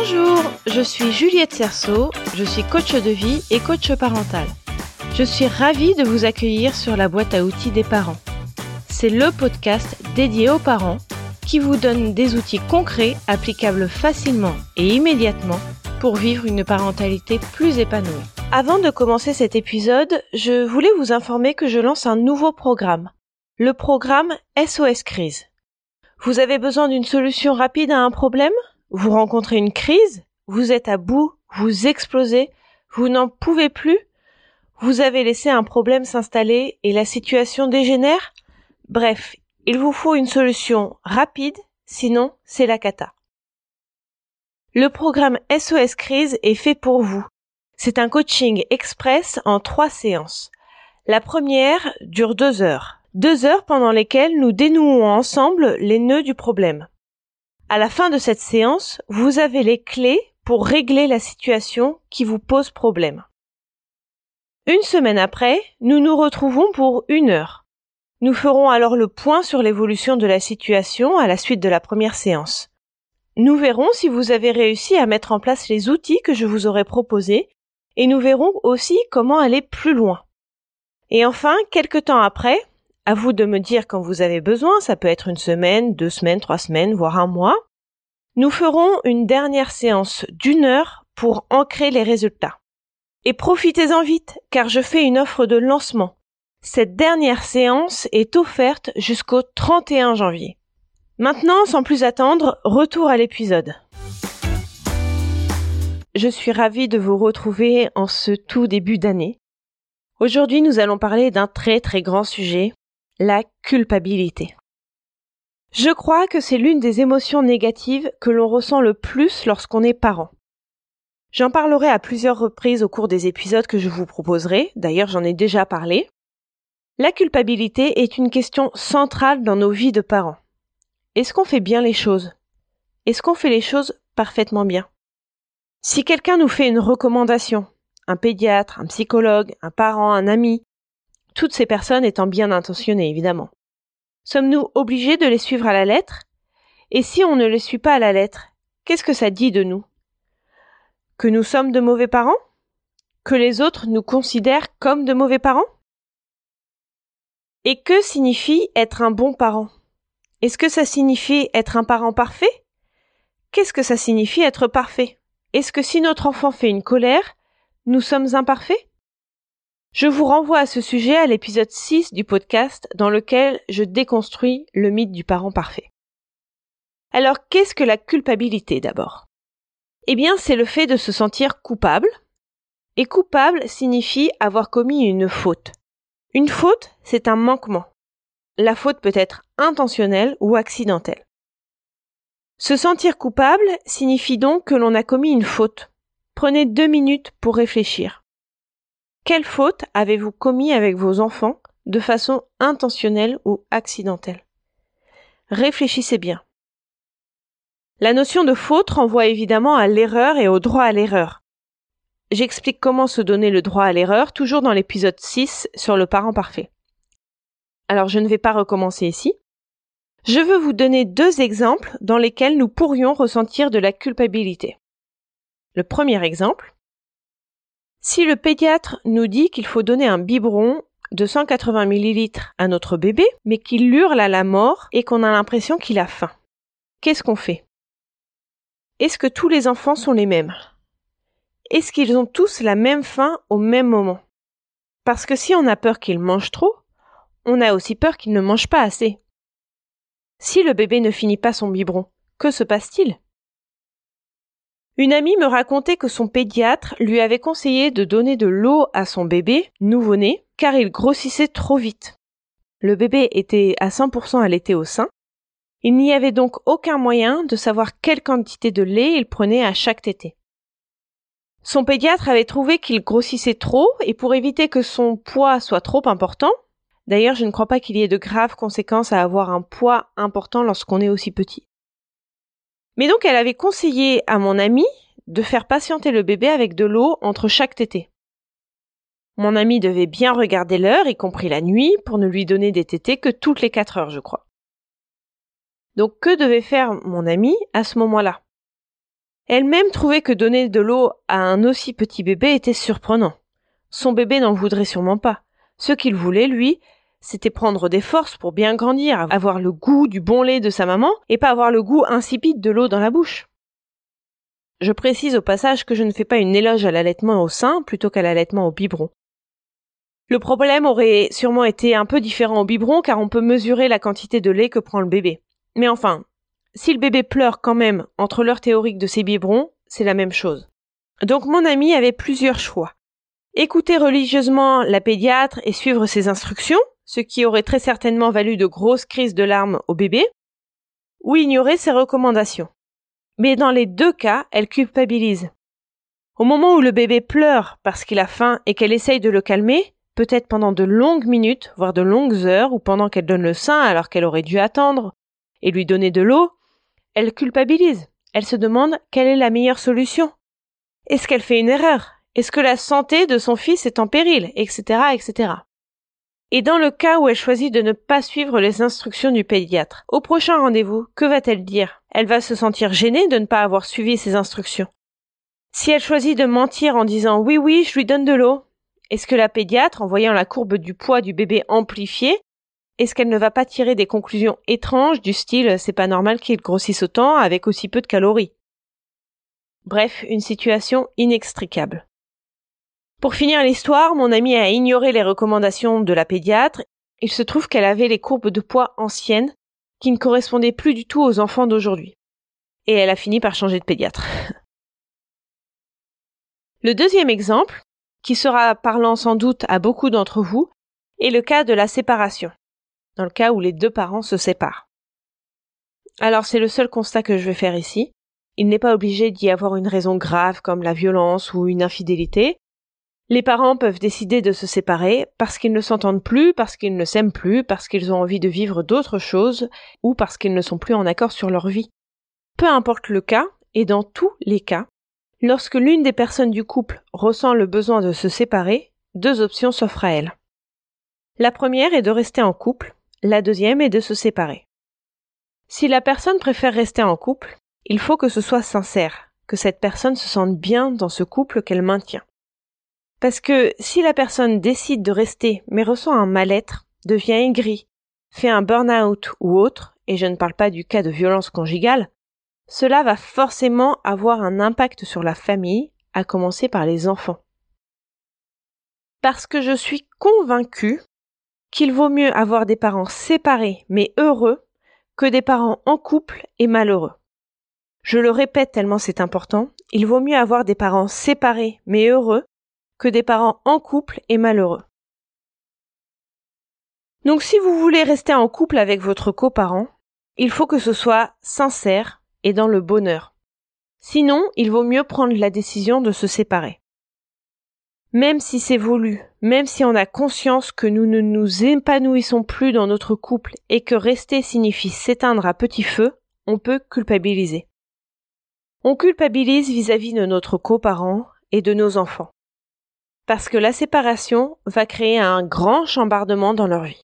Bonjour, je suis Juliette Cerceau, je suis coach de vie et coach parental. Je suis ravie de vous accueillir sur la boîte à outils des parents. C'est le podcast dédié aux parents qui vous donne des outils concrets applicables facilement et immédiatement pour vivre une parentalité plus épanouie. Avant de commencer cet épisode, je voulais vous informer que je lance un nouveau programme, le programme SOS Crise. Vous avez besoin d'une solution rapide à un problème ? Vous rencontrez une crise ? Vous êtes à bout ? Vous explosez ? Vous n'en pouvez plus ? Vous avez laissé un problème s'installer et la situation dégénère ? Bref, il vous faut une solution rapide, sinon c'est la cata. Le programme SOS Crise est fait pour vous. C'est un coaching express en 3 séances. La première dure 2 heures. 2 heures pendant lesquelles nous dénouons ensemble les nœuds du problème. À la fin de cette séance, vous avez les clés pour régler la situation qui vous pose problème. Une semaine après, nous nous retrouvons pour 1 heure. Nous ferons alors le point sur l'évolution de la situation à la suite de la première séance. Nous verrons si vous avez réussi à mettre en place les outils que je vous aurai proposés et nous verrons aussi comment aller plus loin. Et enfin, quelque temps après, à vous de me dire quand vous avez besoin, ça peut être 1 semaine, 2 semaines, 3 semaines, voire 1 mois, nous ferons une dernière séance d'1 heure pour ancrer les résultats. Et profitez-en vite, car je fais une offre de lancement. Cette dernière séance est offerte jusqu'au 31 janvier. Maintenant, sans plus attendre, retour à l'épisode. Je suis ravie de vous retrouver en ce tout début d'année. Aujourd'hui, nous allons parler d'un très grand sujet, la culpabilité. Je crois que c'est l'une des émotions négatives que l'on ressent le plus lorsqu'on est parent. J'en parlerai à plusieurs reprises au cours des épisodes que je vous proposerai, d'ailleurs j'en ai déjà parlé. La culpabilité est une question centrale dans nos vies de parents. Est-ce qu'on fait bien les choses ? Est-ce qu'on fait les choses parfaitement bien ? Si quelqu'un nous fait une recommandation, un pédiatre, un psychologue, un parent, un ami, toutes ces personnes étant bien intentionnées évidemment, sommes-nous obligés de les suivre à la lettre ? Et si on ne les suit pas à la lettre, qu'est-ce que ça dit de nous ? Que nous sommes de mauvais parents ? Que les autres nous considèrent comme de mauvais parents ? Et que signifie être un bon parent ? Est-ce que ça signifie être un parent parfait ? Qu'est-ce que ça signifie être parfait ? Est-ce que si notre enfant fait une colère, nous sommes imparfaits ? Je vous renvoie à ce sujet à l'épisode 6 du podcast dans lequel je déconstruis le mythe du parent parfait. Alors, qu'est-ce que la culpabilité d'abord ? Eh bien, c'est le fait de se sentir coupable. Et coupable signifie avoir commis une faute. Une faute, c'est un manquement. La faute peut être intentionnelle ou accidentelle. Se sentir coupable signifie donc que l'on a commis une faute. Prenez 2 minutes pour réfléchir. Quelle faute avez-vous commis avec vos enfants de façon intentionnelle ou accidentelle ? Réfléchissez bien. La notion de faute renvoie évidemment à l'erreur et au droit à l'erreur. J'explique comment se donner le droit à l'erreur, toujours dans l'épisode 6 sur le parent parfait. Alors je ne vais pas recommencer ici. Je veux vous donner 2 exemples dans lesquels nous pourrions ressentir de la culpabilité. Le premier exemple. Si le pédiatre nous dit qu'il faut donner un biberon de 180 ml à notre bébé, mais qu'il hurle à la mort et qu'on a l'impression qu'il a faim, qu'est-ce qu'on fait ? Est-ce que tous les enfants sont les mêmes ? Est-ce qu'ils ont tous la même faim au même moment ? Parce que si on a peur qu'ils mangent trop, on a aussi peur qu'ils ne mangent pas assez. Si le bébé ne finit pas son biberon, que se passe-t-il ? Une amie me racontait que son pédiatre lui avait conseillé de donner de l'eau à son bébé nouveau-né car il grossissait trop vite. Le bébé était à 100% allaité au sein. Il n'y avait donc aucun moyen de savoir quelle quantité de lait il prenait à chaque tétée. Son pédiatre avait trouvé qu'il grossissait trop et pour éviter que son poids soit trop important, d'ailleurs je ne crois pas qu'il y ait de graves conséquences à avoir un poids important lorsqu'on est aussi petit. Mais donc elle avait conseillé à mon amie de faire patienter le bébé avec de l'eau entre chaque tétée. Mon amie devait bien regarder l'heure, y compris la nuit, pour ne lui donner des tétées que toutes les 4 heures, je crois. Donc que devait faire mon amie à ce moment-là ? Elle-même trouvait que donner de l'eau à un aussi petit bébé était surprenant. Son bébé n'en voudrait sûrement pas. Ce qu'il voulait, lui, c'était prendre des forces pour bien grandir, avoir le goût du bon lait de sa maman et pas avoir le goût insipide de l'eau dans la bouche. Je précise au passage que je ne fais pas une éloge à l'allaitement au sein plutôt qu'à l'allaitement au biberon. Le problème aurait sûrement été un peu différent au biberon car on peut mesurer la quantité de lait que prend le bébé. Mais enfin, si le bébé pleure quand même entre l'heure théorique de ses biberons, c'est la même chose. Donc mon ami avait plusieurs choix. Écouter religieusement la pédiatre et suivre ses instructions, ce qui aurait très certainement valu de grosses crises de larmes au bébé, ou ignorer ses recommandations. Mais dans les deux cas, elle culpabilise. Au moment où le bébé pleure parce qu'il a faim et qu'elle essaye de le calmer, peut-être pendant de longues minutes, voire de longues heures, ou pendant qu'elle donne le sein alors qu'elle aurait dû attendre et lui donner de l'eau, elle culpabilise. Elle se demande quelle est la meilleure solution. Est-ce qu'elle fait une erreur? Est-ce que la santé de son fils est en péril? Etc., etc. Et dans le cas où elle choisit de ne pas suivre les instructions du pédiatre, au prochain rendez-vous, que va-t-elle dire? Elle va se sentir gênée de ne pas avoir suivi ses instructions. Si elle choisit de mentir en disant « oui, je lui donne de l'eau », est-ce que la pédiatre, en voyant la courbe du poids du bébé amplifiée, est-ce qu'elle ne va pas tirer des conclusions étranges du style « c'est pas normal qu'il grossisse autant avec aussi peu de calories ». Bref, une situation inextricable. Pour finir l'histoire, mon amie a ignoré les recommandations de la pédiatre. Il se trouve qu'elle avait les courbes de poids anciennes qui ne correspondaient plus du tout aux enfants d'aujourd'hui. Et elle a fini par changer de pédiatre. Le deuxième exemple, qui sera parlant sans doute à beaucoup d'entre vous, est le cas de la séparation, dans le cas où les deux parents se séparent. Alors c'est le seul constat que je vais faire ici. Il n'est pas obligé d'y avoir une raison grave comme la violence ou une infidélité. Les parents peuvent décider de se séparer parce qu'ils ne s'entendent plus, parce qu'ils ne s'aiment plus, parce qu'ils ont envie de vivre d'autres choses ou parce qu'ils ne sont plus en accord sur leur vie. Peu importe le cas, et dans tous les cas, lorsque l'une des personnes du couple ressent le besoin de se séparer, deux options s'offrent à elle. La première est de rester en couple, la deuxième est de se séparer. Si la personne préfère rester en couple, il faut que ce soit sincère, que cette personne se sente bien dans ce couple qu'elle maintient. Parce que si la personne décide de rester mais ressent un mal-être, devient aigrie, fait un burn-out ou autre, et je ne parle pas du cas de violence conjugale, cela va forcément avoir un impact sur la famille, à commencer par les enfants. Parce que je suis convaincue qu'il vaut mieux avoir des parents séparés mais heureux que des parents en couple et malheureux. Je le répète tellement c'est important, il vaut mieux avoir des parents séparés mais heureux que des parents en couple et malheureux. Donc si vous voulez rester en couple avec votre coparent, il faut que ce soit sincère et dans le bonheur. Sinon, il vaut mieux prendre la décision de se séparer. Même si c'est voulu, même si on a conscience que nous ne nous épanouissons plus dans notre couple et que rester signifie s'éteindre à petit feu, on peut culpabiliser. On culpabilise vis-à-vis de notre coparent et de nos enfants. Parce que la séparation va créer un grand chambardement dans leur vie.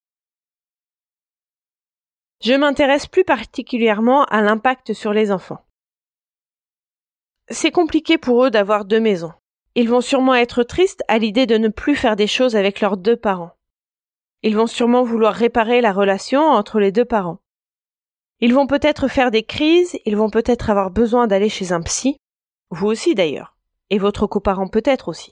Je m'intéresse plus particulièrement à l'impact sur les enfants. C'est compliqué pour eux d'avoir deux maisons. Ils vont sûrement être tristes à l'idée de ne plus faire des choses avec leurs deux parents. Ils vont sûrement vouloir réparer la relation entre les deux parents. Ils vont peut-être faire des crises, ils vont peut-être avoir besoin d'aller chez un psy, vous aussi d'ailleurs, et votre coparent peut-être aussi.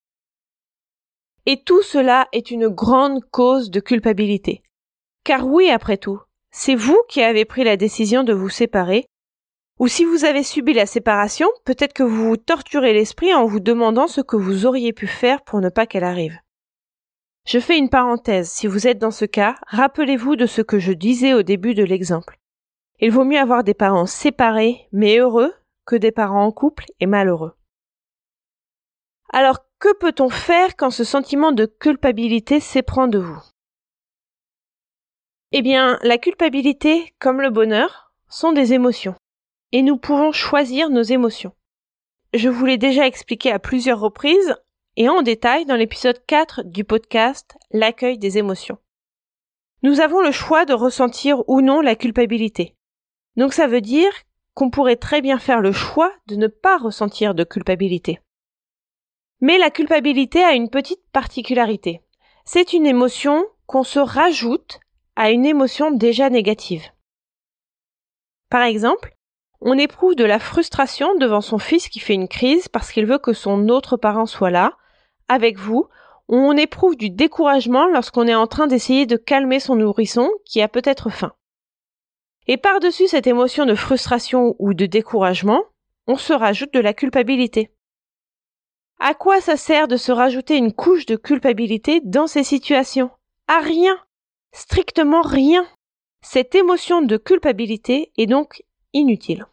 Et tout cela est une grande cause de culpabilité. Car oui, après tout, c'est vous qui avez pris la décision de vous séparer, ou si vous avez subi la séparation, peut-être que vous vous torturez l'esprit en vous demandant ce que vous auriez pu faire pour ne pas qu'elle arrive. Je fais une parenthèse, si vous êtes dans ce cas, rappelez-vous de ce que je disais au début de l'exemple. Il vaut mieux avoir des parents séparés mais heureux que des parents en couple et malheureux. Alors, que peut-on faire quand ce sentiment de culpabilité s'éprend de vous? Eh bien, la culpabilité, comme le bonheur, sont des émotions. Et nous pouvons choisir nos émotions. Je vous l'ai déjà expliqué à plusieurs reprises et en détail dans l'épisode 4 du podcast « L'accueil des émotions ». Nous avons le choix de ressentir ou non la culpabilité. Donc ça veut dire qu'on pourrait très bien faire le choix de ne pas ressentir de culpabilité. Mais la culpabilité a une petite particularité. C'est une émotion qu'on se rajoute à une émotion déjà négative. Par exemple, on éprouve de la frustration devant son fils qui fait une crise parce qu'il veut que son autre parent soit là, avec vous, ou on éprouve du découragement lorsqu'on est en train d'essayer de calmer son nourrisson qui a peut-être faim. Et par-dessus cette émotion de frustration ou de découragement, on se rajoute de la culpabilité. À quoi ça sert de se rajouter une couche de culpabilité dans ces situations? À rien! Strictement rien! Cette émotion de culpabilité est donc inutile.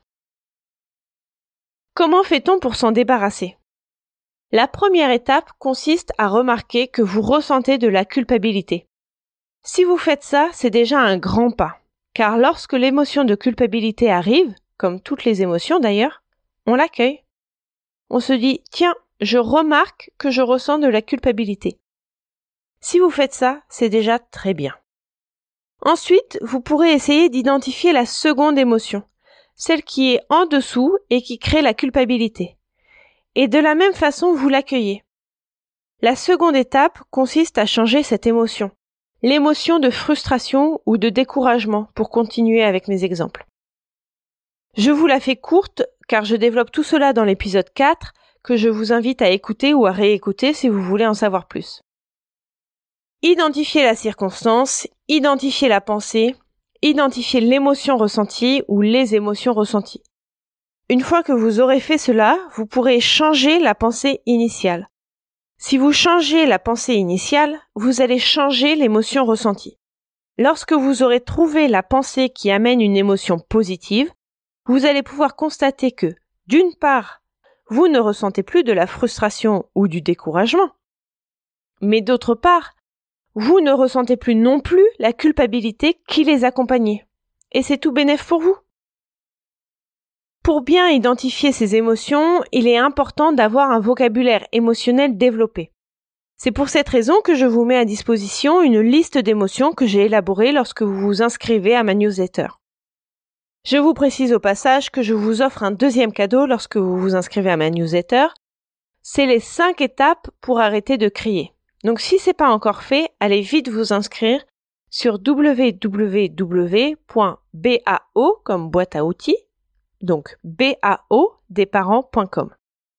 Comment fait-on pour s'en débarrasser? La première étape consiste à remarquer que vous ressentez de la culpabilité. Si vous faites ça, c'est déjà un grand pas. Car lorsque l'émotion de culpabilité arrive, comme toutes les émotions d'ailleurs, on l'accueille. On se dit « Tiens, je remarque que je ressens de la culpabilité ». Si vous faites ça, c'est déjà très bien. Ensuite, vous pourrez essayer d'identifier la seconde émotion, celle qui est en dessous et qui crée la culpabilité. Et de la même façon, vous l'accueillez. La seconde étape consiste à changer cette émotion. L'émotion de frustration ou de découragement, pour continuer avec mes exemples. Je vous la fais courte, car je développe tout cela dans l'épisode 4, que je vous invite à écouter ou à réécouter si vous voulez en savoir plus. Identifiez la circonstance, identifiez la pensée, identifiez l'émotion ressentie ou les émotions ressenties. Une fois que vous aurez fait cela, vous pourrez changer la pensée initiale. Si vous changez la pensée initiale, vous allez changer l'émotion ressentie. Lorsque vous aurez trouvé la pensée qui amène une émotion positive, vous allez pouvoir constater que, d'une part, vous ne ressentez plus de la frustration ou du découragement, mais d'autre part, vous ne ressentez plus non plus la culpabilité qui les accompagnait. Et c'est tout bénef pour vous. Pour bien identifier ces émotions, il est important d'avoir un vocabulaire émotionnel développé. C'est pour cette raison que je vous mets à disposition une liste d'émotions que j'ai élaborée lorsque vous vous inscrivez à ma newsletter. Je vous précise au passage que je vous offre un deuxième cadeau lorsque vous vous inscrivez à ma newsletter. C'est les 5 étapes pour arrêter de crier. Donc si c'est pas encore fait, allez vite vous inscrire sur www.bao comme boîte à outils, donc baodesparents.com.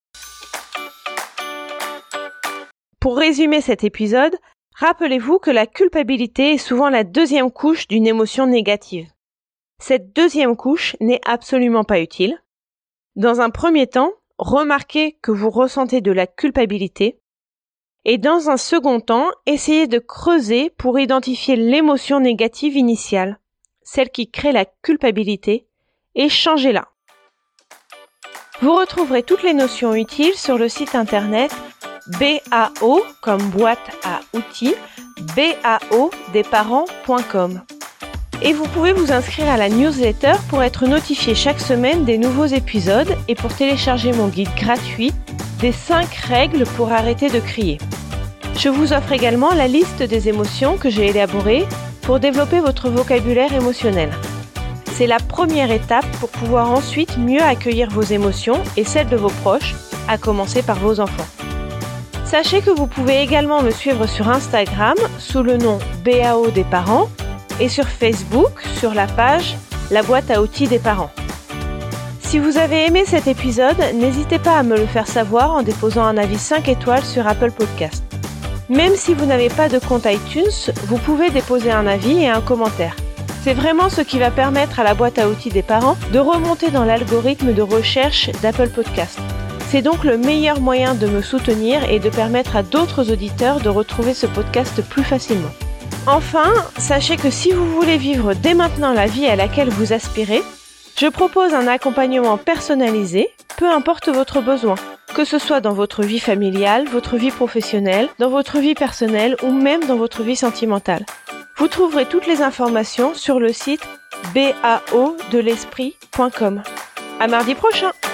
Pour résumer cet épisode, rappelez-vous que la culpabilité est souvent la deuxième couche d'une émotion négative. Cette deuxième couche n'est absolument pas utile. Dans un premier temps, remarquez que vous ressentez de la culpabilité et dans un second temps, essayez de creuser pour identifier l'émotion négative initiale, celle qui crée la culpabilité, et changez-la. Vous retrouverez toutes les notions utiles sur le site internet BAO comme boîte à outils, baodesparents.com. Et vous pouvez vous inscrire à la newsletter pour être notifié chaque semaine des nouveaux épisodes et pour télécharger mon guide gratuit des 5 règles pour arrêter de crier. Je vous offre également la liste des émotions que j'ai élaborées pour développer votre vocabulaire émotionnel. C'est la première étape pour pouvoir ensuite mieux accueillir vos émotions et celles de vos proches, à commencer par vos enfants. Sachez que vous pouvez également me suivre sur Instagram sous le nom BAO des parents et sur Facebook sur la page La boîte à outils des parents. Si vous avez aimé cet épisode, n'hésitez pas à me le faire savoir en déposant un avis 5 étoiles sur Apple Podcast. Même si vous n'avez pas de compte iTunes, vous pouvez déposer un avis et un commentaire. C'est vraiment ce qui va permettre à la boîte à outils des parents de remonter dans l'algorithme de recherche d'Apple Podcast. C'est donc le meilleur moyen de me soutenir et de permettre à d'autres auditeurs de retrouver ce podcast plus facilement. Enfin, sachez que si vous voulez vivre dès maintenant la vie à laquelle vous aspirez, je propose un accompagnement personnalisé, peu importe votre besoin, que ce soit dans votre vie familiale, votre vie professionnelle, dans votre vie personnelle ou même dans votre vie sentimentale. Vous trouverez toutes les informations sur le site baodelesprit.com. À mardi prochain!